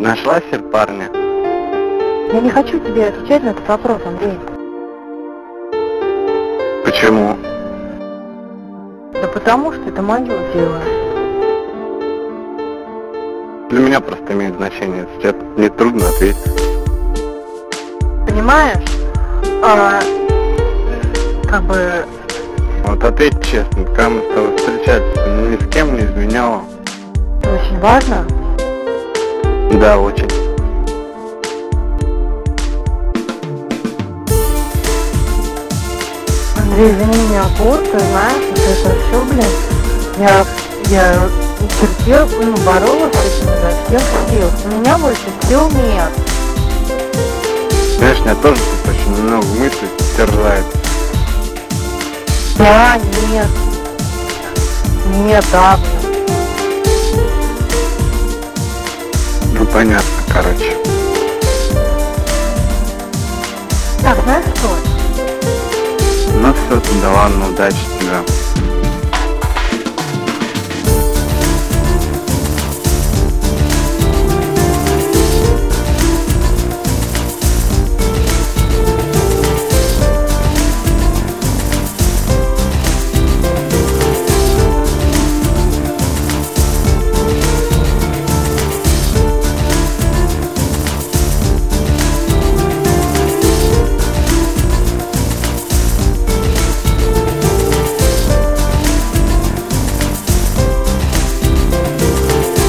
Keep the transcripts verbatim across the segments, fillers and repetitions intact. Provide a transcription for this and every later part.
Нашла себе парня? Я не хочу тебе отвечать на этот вопрос, Андрей. Почему? Да потому что это мое дело. Для меня просто имеет значение, если тебе не трудно ответить. Понимаешь? А, как бы... Вот ответь честно, когда мы с тобой встречались, ни с кем не изменяла. Это очень важно. Да, очень. Андрей, извини меня, вот, ты знаешь, вот это все, блин, я, я терпела, ну, боролась с этим изо всех сил. У меня больше сил нет. Знаешь, меня тоже тут очень много мыслей терзает. Да, нет. Нет, да. Ну понятно, короче. Так, знаешь что? Ну все, да ладно, удачи тебе.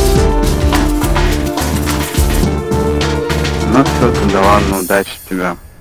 Ну все, да ладно, удачи тебе.